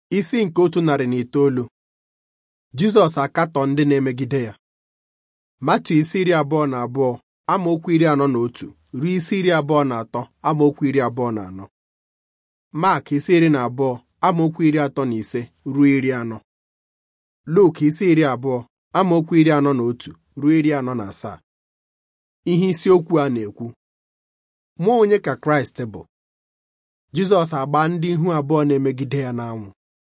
Isi nke 109. Jizọs akatọ ndị na-emegide ya. Matu isi 22 amaokwu 41 ruo isi 23 amaokwu 24. Mak isi 12 amaokwu 35 ruo 40. Luk isi 20 amaokwu 41 ruo 47. Ihe isiokwu a na-ekwu: Mụ onye ka Kraịst bụ? Jizọs agba ndị ihu abụọ na-emegide ya n'anwụ.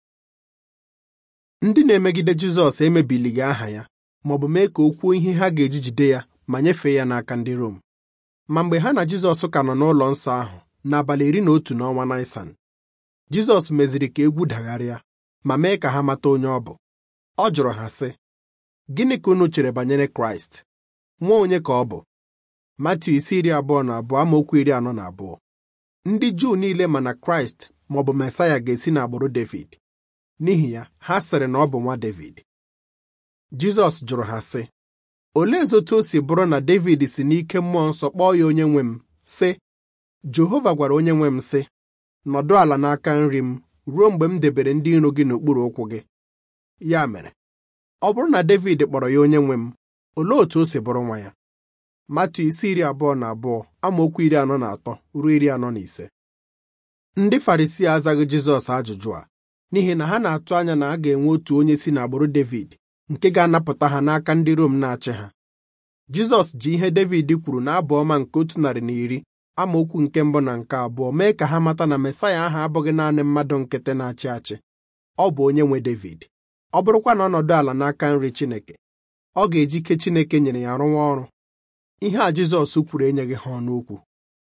Ndị na-emegide Jizọs emebilighị aha ya maọbụ mee ka o kwuo ihe ha ga-eji jide ya ma nyefee ya n'aka ndị Rom. Ma mgbe ha na Jizọs ka nọ n'ụlọ nsọ ahụ n'abalị 11 n'ọnwa Nisan, Jizọs meziri ka egwu dagharịa ma mee ka ha mata onye ọ bụ. Ọ jụrụ ha sị, gịnị ka unu chere banyere Kraịst? Nwa onye ka ọ bụ? Matu isi 22 amaokwu 42. Ndị Juu niile ma na Kraịst maọbụ Mesaya ga-esi n'agbụrụ Devid. N'ihi ya, ha sịrị na ọ bụ nwa Devid. Jizọs jụrụ ha sị, olee otu o si bụrụ na Devid si n'ike mmụọ nsọ kpọọ ya onye nwe m, sị, Jehova gwara onye nwe m sị, nọdụ ala n'aka nri m ruo mgbe m debere ndị iro gị n'okpuru ụkwụ gị. Ya mere, ọ bụrụ na Devid kpọrọ ya onye nwe m, olee otu o si bụrụ nwa ya? Matu isi 22 amaokwu 43 ruo 45. Ndị Farisii azaghị Jizọs ajụjụ a n'ihi na ha na-atụ anya na a ga-enwe otu onye si n'agbụrụ Devid nke ga-anapụta ha n'aka ndị Rom na-achị ha. Jizọs ji ihe Devid kwuru n'Abụ Ọma nke 110 amaokwu nke 1 na nke 2 mee ka ha mata na Mesaya ahụ abụghị naanị mmadụ nkịtị na-achị achị, ọ bụ onye nwe Devid. Ọ bụrụkwa na ọnọdụ ala n'aka nri Chineke, ọ ga-eji ike Chineke nyere ya rụwa ọrụ. Ihe a Jizọs kwuru enyeghị ha ọnụ okwu.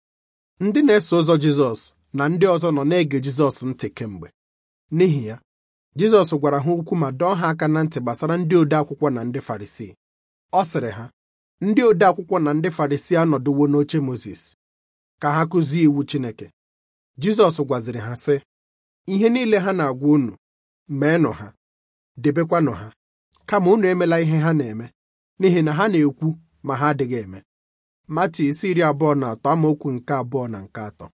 Ndị na-eso ụzọ Jizọs na ndị ọzọ nọ na-ege Jizọs ntị kemgbe. N'ihi ya, Jizọs gwara ha okwu ma dọọ ha aka na ntị gbasara ndị ode akwụkwọ na ndị Farisii. Ọ sịrị ha, ndị ode akwụkwọ na ndị Farisii anọdụwo n'oche Mozis ka ha kụzie iwu Chineke. Jizọs gwaziri ha sị, ihe niile ha na-agwa unu, meenụ ha, debekwanụ ha, kama unu emela ihe ha na-eme, n'ihi na ha na-ekwu ma ha adịghị eme. Matu isi 23 amaokwu nke 2 na nke 3.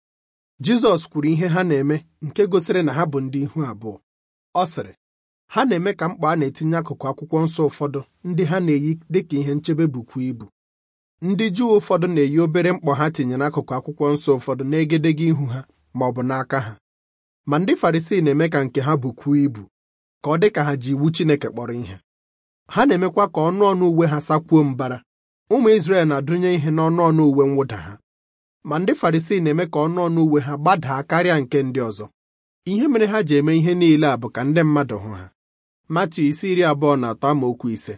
Jizọs kwuru ihe ha na-eme nke gosiri na ha bụ ndị ihu abụọ. Ọ sịrị, ha na-eme ka mkpa a na-etinye akụkụ akwụkwọ nsọ ụfọdụ ndị ha na-eyi dịka ihe nchebe bukwa ibu. Ndị Juu ụfọdụ na-eyi obere mkpọ ha tinyere akụkụ akwụkwọ nsọ ụfọdụ n'egedege ihu ha ma ọ bụ n'aka ha. Ma ndị Farisii na-eme ka nke ha bukwuo ibu, ka ọ dị ka ha ji iwu Chineke kpọrọ ihe. Ha na-emekwa ka ọnụ uwe ha sakwuo mbara. Ụmụ Izrel na-adụnye ihe n'ọnụ uwe mwụda ha. Ma ndị Farisii na-eme ka ọnụ uwe ha gbadaa karịa nke ndị ọzọ. Ihe mere ha ji eme ihe niile a bụ ka ndị mmadụ hụ ha. Matu isi 23 amaokwu 5.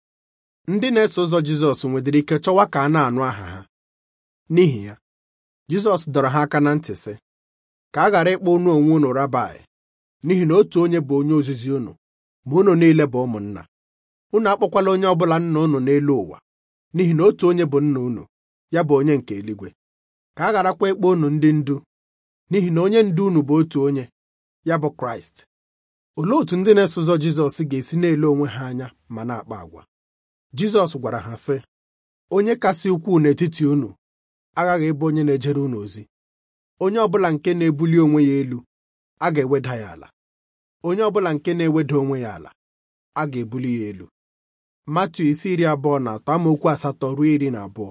Ndị na-eso ụzọ Jizọs nwedịrị ike chọwa ka a na-anụ aha ha. N'ihi ya, Jizọs dọrọ ha aka na ntị sị, ka a ghara ịkpọ unu onwe unu Rabai, n'ihi na otu onye bụ onye ozizi unu, ma unu niile bụ ụmụnna. Unu akpọkwala onye ọbụla nna unu n'elu ụwa, n'ihi na otu onye bụ nna unu, ya bụ onye nke eluigwe. Ka a gharakwa ịkpọ unu ndị ndu, n'ihi na onye ndu unu bụ otu onye, ya bụ Kraịst. Olee otu ndị na-eso ụzọ Jizọs ga-esi na-ele onwe ha anya ma na-akpa agwa? Jizọs gwara ha sị, onye kasị ukwuu n'etiti unu aghaghị ịbụ onye na-ejere unu ozi. Onye ọbụla nke na-ebuli onwe ya elu, a ga-eweda ya ala. Onye ọbụla nke na-eweda onwe ya ala, a ga-ebuli ya elu. Matu isi 23 amaokwu 8 ruo 12.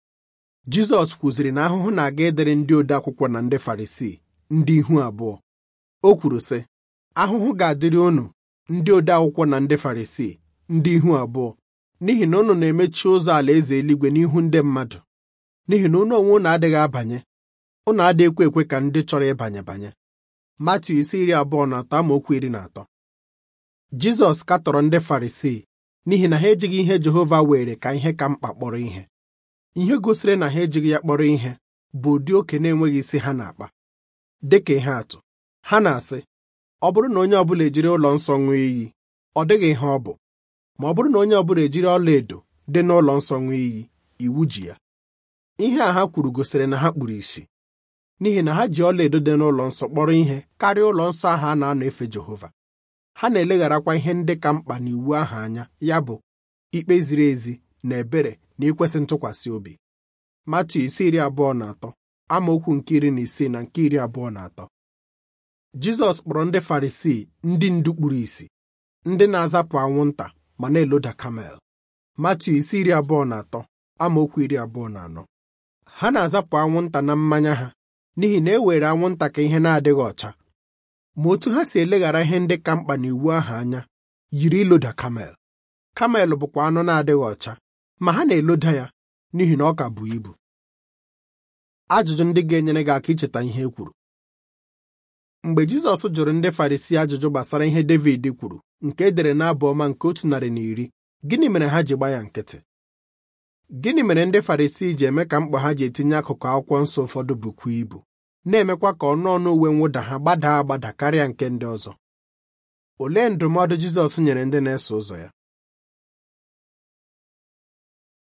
Jizọs kwuziri na ahụhụ na-aga edere ndị ode akwụkwọ na ndị Farisii, ndị ihu abụọ. O kwuru sị, ahụhụ ga-adịrị unu ndị ode akwụkwọ na ndị Farisii, ndị ihu abụọ, n'ihi na unu na-emechi ụzọ alaeze eluigwe n'ihu ndị mmadụ. N'ihi na unu onwe unu adịghị abanye, unu adịghịkwa ekwe ka ndị chọrọ ịbanye. Matu isi 23 amaokwu 13. Jizọs katọrọ ndị Farisii n'ihi na ha ejighị ihe Jehova were ka ihe ka mkpa kpọrọ ihe. Ihe gosiri na ha ejighị ya kpọrọ ihe bụ ụdị oke na-enweghị isi ha na-akpa. Dịka ihe atụ, ha na-asị, ọ bụrụ na onye ọbụla ejiri ụlọ nsọ ṅụọ iyi, ọ dịghị ihe ọ bụ. Ma ọ bụrụ na onye ọbụla ejiri ọlaedo dị n'ụlọ nsọ ṅụọ iyi, iwu ji ya. Ihe a ha kwuru gosiri na ha kpuru ìsì, n'ihi na ha ji ọlaedo dị n'ụlọ nsọ kpọrọ ihe karịa ụlọ nsọ ahụ a na-anọ efe Jehova. Ha na-elegharakwa ihe ndị ka mkpa n'iwu ahụ anya, ya bụ ikpe ziri ezi na ebere na ikwesị ntụkwasị obi. Matu isi 23 amaokwu nke 16 na nke 23. Jizọs kpọrọ ndị Farisii ndị ndu kpuru ìsì, ndị na-azapụ anwụnta ma na-eloda kamel. Matiu 23 amaokwu 24. Ha na-azapụ anwụnta na mmanya ha n'ihi na e were anwụnta ka ihe na-adịghị ọcha. Ma otu ha si eleghara ihe ndị ka mkpa n'iwu ahụ anya yiri iloda kamel. Kamel bụkwa anụ na-adịghị ọcha, ma ha na-eloda ya n'ihi na ọ ka bụ ibu. Ajụjụ ndị ga-enyere gị aka icheta ihe e kwuru. Mgbe Jizọs jụrụ ndị Farisii ajụjụ gbasara ihe Devid kwuru nke e dere n'Abụ Ọma nke 110, gịnị mere ha ji gba ya nkịtị? Gịnị mere ndị Farisii ji eme ka mkpa ha ji etinye akụkụ akwụkwọ nsọ ụfọdụ bụkwa ibu, na-emekwa ka ọnụ uwe mwụda ha gbadaa agbada karịa nke ndị ọzọ? Olee ndụmọdụ Jizọs nyere ndị na-eso ụzọ ya?